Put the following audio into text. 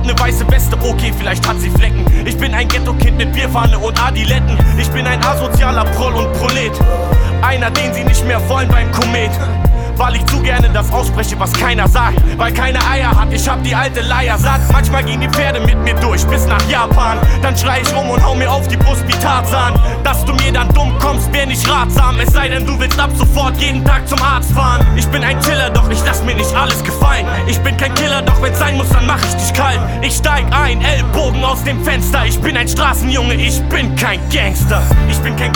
ne weiße Weste, okay, vielleicht hat sie Flecken. Ich bin ein Ghetto-Kind mit Bierfahne und Adiletten. Ich bin ein asozialer Proll und Prolet, einer, den sie nicht mehr wollen beim Komet. Weil ich zu gerne das ausspreche, was keiner sagt. Weil keine Eier hat, ich hab die alte Leier satt. Manchmal gehen die Pferde mit mir durch, bis nach Japan. Dann schrei ich rum und hau mir auf die Brust wie Tarzan. Dass du mir dann dumm kommst, wär nicht ratsam. Es sei denn, du willst ab sofort jeden Tag zum Arzt fahren. Ich bin ein Chiller, doch ich lass mir nicht alles gefallen. Ich bin kein Killer, doch wenn's sein muss, dann mach ich dich kalt. Ich steig ein, Ellbogen aus dem Fenster. Ich bin ein Straßenjunge, ich bin kein Gangster. Ich bin kein